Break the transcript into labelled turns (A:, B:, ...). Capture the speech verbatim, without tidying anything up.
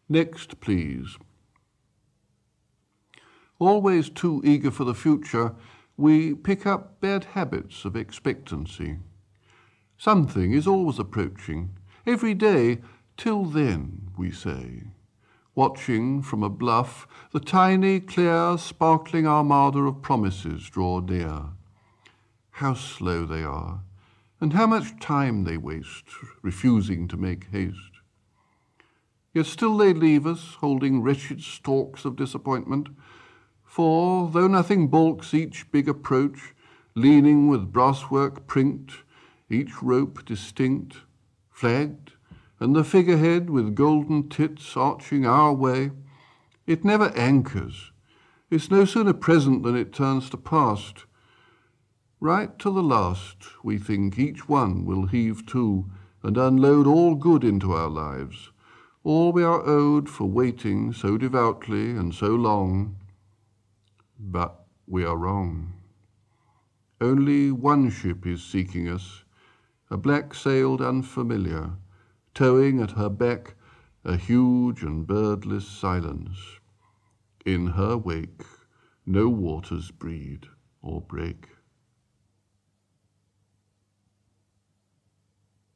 A: Next, please. Always too eager for the future, we pick up bad habits of expectancy. Something is always approaching. Every day, till then, we say, watching from a bluff the tiny, clear, sparkling armada of promises draw near. How slow they are, and how much time they waste, refusing to make haste. Yet still they leave us, holding wretched stalks of disappointment, for, though nothing balks each big approach, leaning with brasswork prinked, each rope distinct, flagged, and the figurehead with golden tits arching our way, it never anchors. It's no sooner present than it turns to past. Right to the last, we think each one will heave to and unload all good into our lives, all we are owed for waiting so devoutly and so long. But we are wrong. Only one ship is seeking us, a black-sailed unfamiliar, towing at her beck a huge and birdless silence. In her wake no waters breed or break.